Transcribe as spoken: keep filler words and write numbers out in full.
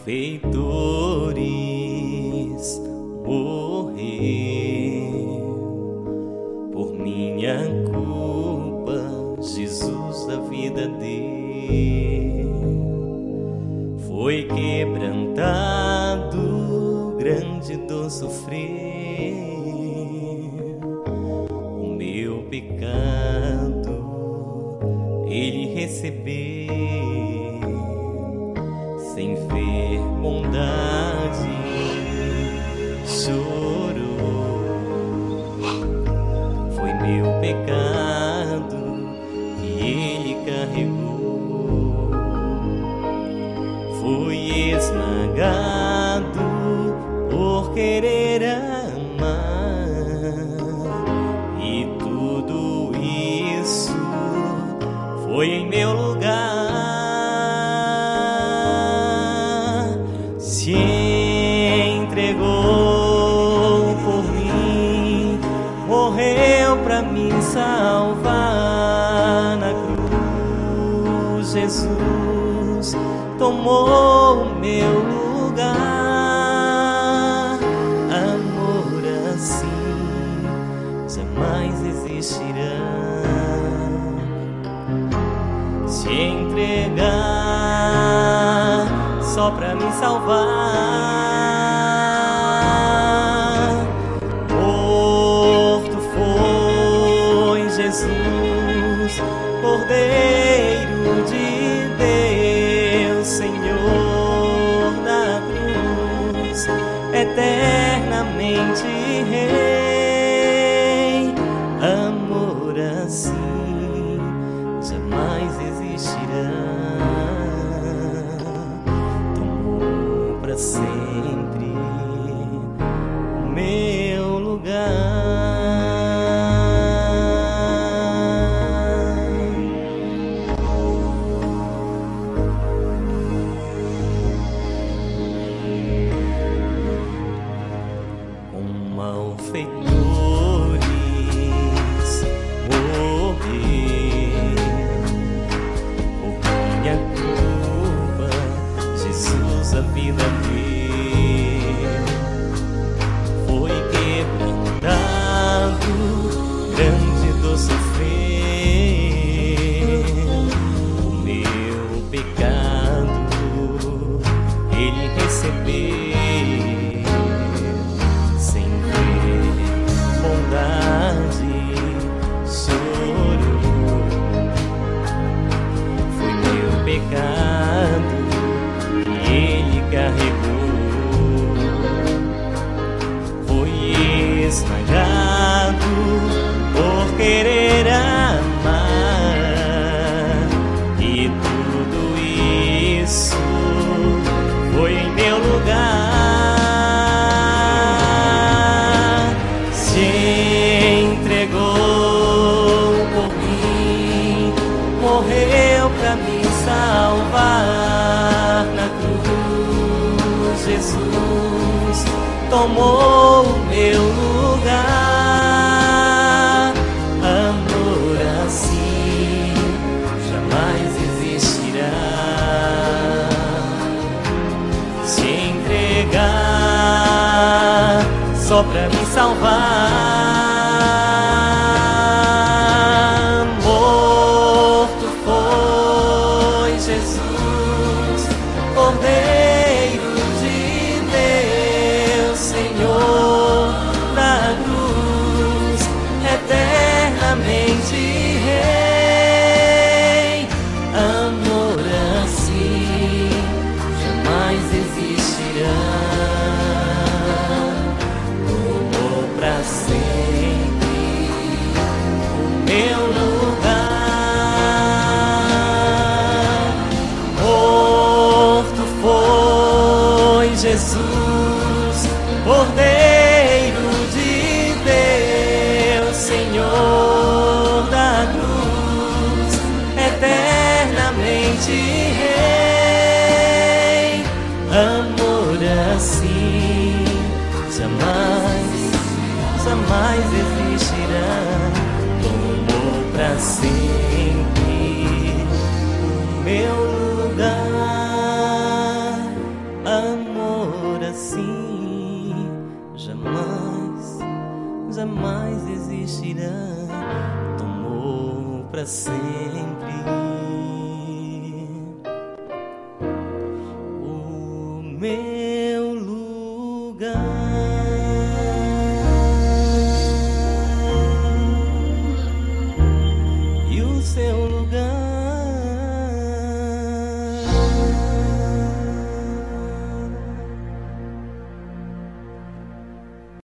malfeitores morreu por minha culpa. Jesus a vida deu, foi quebrantado, grande dor sofreu, o meu pecado ele recebeu, sem ver bondade chorou. Foi meu pecado que ele carregou, fui esmagado por querer amar, e tudo isso foi em meu lugar. Se entregou por mim, morreu pra me salvar na cruz. Jesus tomou o meu lugar. Amor assim jamais existirá. Se entregar só pra me salvar, morto foi Jesus, Cordeiro de Deus, Senhor da cruz, eternamente Rei. Amor assim jamais existirá. Tomou pra sempre o meu lugar. Com malfeitores morreu por minha culpa. Jesus a vida deu, foi quebrantado, grande dor sofreu, o meu pecado ele recebeu, sem ver bondade chorou. Foi meu pecado que ele carregou, foi esmagado por querer amar, e tudo isso foi em meu lugar. Se entregou por mim, morreu pra me salvar na cruz. Jesus tomou o meu lugar. Amor assim jamais existirá. Se entregar só pra me salvar, morto foi Jesus, Cordeiro de Deus, Senhor da cruz, eternamente Rei. Amor assim jamais existirá. Tomou pra sempre o meu lugar. Morto foi Jesus, Cordeiro de Deus, Senhor da cruz, eternamente Rei. Amor assim jamais, jamais existirá. Tomou pra sempre o meu lugar. tomou pra sempre.